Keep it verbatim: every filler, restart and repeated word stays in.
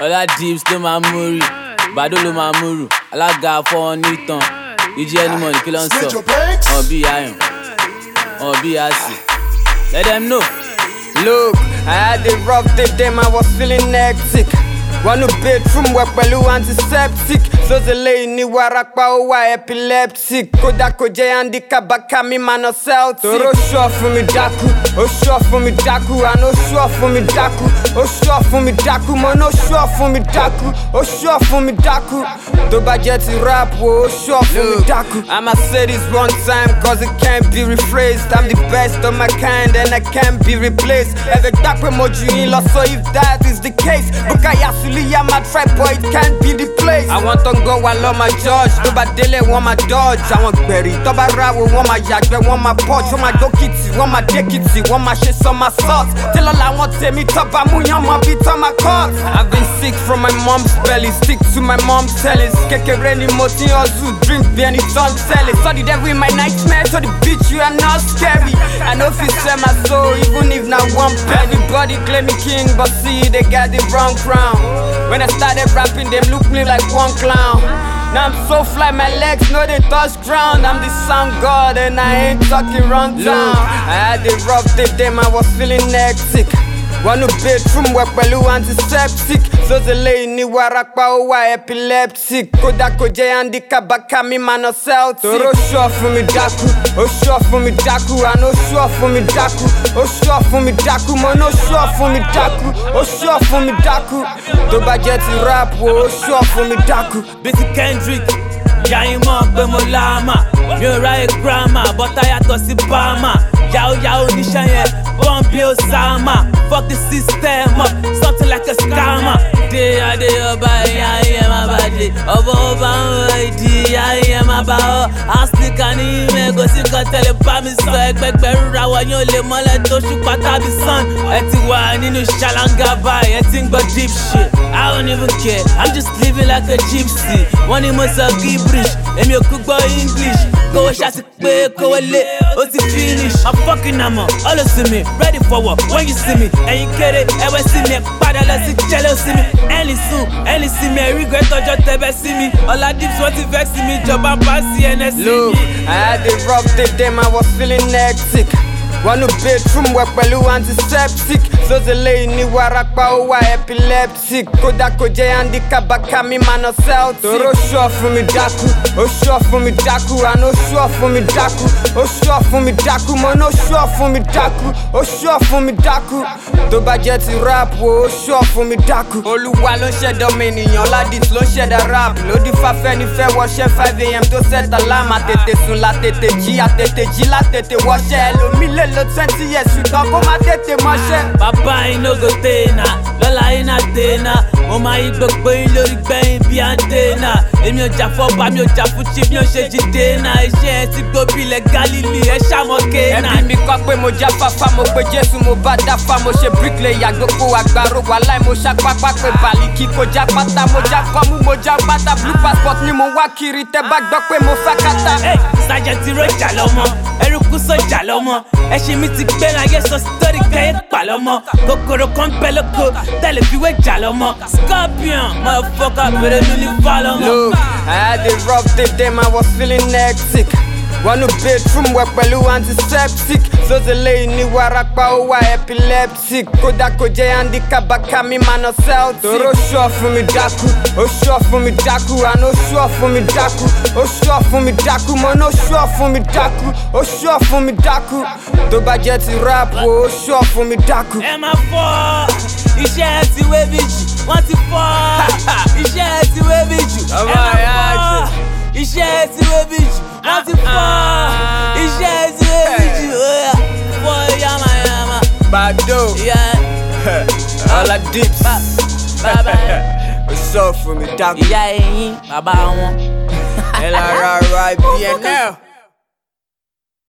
Ọlá Dips ló máa múri, Bàdó ló máa múrù, alága fọ́wọ́n nìtàn, ìjì ẹni mọ̀ ní kí ló ń sọ, wọn bí ayọ̀, wọn bí àsì. Let them know. Look, I had a rough day, then I was feeling hectic. One bedroom where pẹ̀lú antiseptic. So the lay ní warapa ó wà epileptic. Kódà kò jẹ́ handicap bàkà mi máa ná Celtic. Toro ṣọ́ fún mi dákú, ó ṣọ́ fún mi dákú, àná ó ṣọ́ fún mi dákú, ó ṣọ́ fún mi dákú, mo ní ó ṣọ́ fún mi dákú, ó ṣọ́ fún mi dákú. Tó bá jẹ́ ti rap wo, ó ṣọ́ fún mi dákú. I'ma say this one time cause it can't be rephrased. I'm the best of my kind and I can't be replaced. Ẹ̀fẹ̀ gbà pé mo jù yín lọ, so if that is the case, Bukaya Suliya my tribe boy, it can't be the place. I want to go while on my judge. Tó bá délé wọ́n máa dodge. Àwọn gbẹ̀rì tó bá ráwo wọ́n máa yàgbẹ́ wọ́n máa purge. Wọ́n máa dókìtì wọ́n máa dékìtì wọ́n máa ṣe somersault. Tẹ́lọ̀ làwọn tèmi tó bá mú yán mọ́ bí tó máa cut. I've been sick from my mom's belly, stick to my mom's tellings. Kékeré ni mo ti hustle, drink bí ẹni tó ń tẹ́lẹ̀. So the devil in my nightmare, so the bitch you are not scary. I know if you sell my soul, even if not one penny. Everybody claim me king, but see they got the wrong crown. When I started rapping, them look me like one clown. Now I'm so fly, my legs know they touch ground. I'm the sound god and I ain't talking run down. I had a rough day, then I was feeling hectic. One bedroom where pẹ̀lú antiseptic. So the lay ní warapa ó wà epileptic. Kódà kò jẹ́ handicap bàkà mi máa ná Celtic. Toro ṣọ́ fún mi dákú, ó ṣọ́ fún mi dákú, àná ó ṣọ́ fún mi dákú, ó ṣọ́ fún mi dákú, mo ní ó ṣọ́ fún mi dákú, ó ṣọ́ fún mi dákú. Tó bá jẹ́ ti rap wo, ó ṣọ́ fún mi dákú. Bísí Kendrick, yàyín mọ̀ pé mo láàmà, mi ò ráyè gírámà, bọ́tà yàtọ̀ sí báàmà. Yahoo yahoo níṣẹ́ yẹn, Bọ́ǹbì Osama, fuck the system up, something like a scammer. Dé adé ọba ẹ̀yà ẹ̀yẹ máa bàjẹ́, ọba ọba ń wọ ìdí ẹ̀yà ẹ̀yẹ máa bá ọ. Áṣíkà ní ìmẹ̀ kò sí kan tẹ́lẹ̀ bá mi sọ, ẹgbẹgbẹ̀rún ra wọ yóò lè mọ́lẹ̀ tó ṣùpá tàbí sàn. Ẹ ti wà nínú ṣàlàngà báyìí, ẹ ti ń gbọ́ deep shit. I don't even care, I'm just living like a gypsy. Wọ́n ní mo sọ gibberish, èmi ò kú gbọ́ English. Kówó ṣáàtì pé kówó lé, ó ti finish. I'm fucking amọ̀, always see me, ready for war when you see me. Ẹ̀yin kéré, ẹ̀wẹ̀ sí mi, ẹ̀ padà lọ sí jẹ́lẹ̀ sí mi. Ẹ̀lì sùn, ẹ̀lì sí mi, ẹ̀rí regret ọjọ́ tẹ̀bẹ̀ sí mi. Ọlá Dips wọ́n ti vex mi, ìjọba bá sí N S C mi. Look, I had a rough day, then I was feeling hectic. One bedroom where pẹ̀lú antiseptic. So the lay ní warapa ó wà epileptic. Kódà kò jẹ́ handicap bàkà mi máa ná Celtic. Toro ṣọ́ fún mi dákú, ó ṣọ́ fún mi dákú, àná ó ṣọ́ fún mi dákú, ó ṣọ́ fún mi dákú, mo ní ó ṣọ́ fún mi dákú, ó ṣọ́ fún mi dákú. Tó bá jẹ́ ti rap wo, ó ṣọ́ fún mi dákú. Olúwa ló ń ṣẹ̀dá ọmọ ènìyàn, Ọlá Dips ló ń ṣẹ̀dá rap. Lódì fáfẹ́ ní fẹ́ wọṣẹ́ five a m tó set alarm. Àtètè sùn látètè jí, àtètè jí látètè wọṣẹ́. Ẹlòmí lè lo twenty years ṣùgbọ́n kó má tètè mọṣẹ́. Bàbá yín ló go tèèna, lọ́la yín náà tèèna. Mo máa yí gbogbo yín lórí gbẹ̀yìn bí àǹtẹ̀nà. Èmi ò jà fọ́ba, mi ò jà fún chief, mi ò ṣe jíde náà. Iṣẹ́ ẹ ti gbó bí ilẹ̀ Galilee, ẹ ṣàmọ̀ kéèna. Ẹbí mi kọ́ pé mo já fáfá, mo pe Jésù, mo bá dáfá. Mo ṣe bricklayer, gbogbo àgbàro wà láì mo ṣàpápá pé bàlíkì kò já pátá. Mo já kọ́mú, mo já pátá. Blue passport ni mo wá kiri, tẹ́ bá gbọ́ pé mo fẹ́ kátá. Sergeant Rojà lọ́mọ, eruku sọ́jà lọ́mọ. Ẹṣin mi ti gbé láyé sọ sítórí kẹ́yẹ́ pàlọ́mọ. Kòkòrò kan bẹ lóko, tẹ́lẹ̀ fi wé jà lọ́mọ. Scorpion, motherfucker, bèrè mi ní fálọ́mọ. Look, I had a rough day, then I was feeling hectic. One bedroom where pẹ̀lú antiseptic. So the lay ní warapa ó wà epileptic. Kódà kò jẹ́ handicap bàkà mi máa ná Celtic. Toro ṣọ́ fún mi dákú, ó ṣọ́ fún mi dákú, àná ó ṣọ́ fún mi dákú, ó ṣọ́ fún mi dákú, mo ní ó ṣọ́ fún mi dákú, ó ṣọ́ fún mi dákú. Tó bá jẹ́ ti rap wo, ó ṣọ́ fún mi dákú. Ẹ máa fọ́, iṣẹ́ ẹ ti wé bí jù, wọ́n ti fọ́. Iṣẹ́ ẹ ti wé bí jù, ẹ máa fọ́. Iṣẹ́ ẹ ti wé bí jù, wọ́n ti fọ́. Iṣẹ́ ẹ ti wé bí jù, fọ́ yàmà yàmà. Bàdó, Ọlá Dips, ó sọ fún mi dákú. Ìyá ẹ̀yìn, bàbá wọn. L R R I B N L.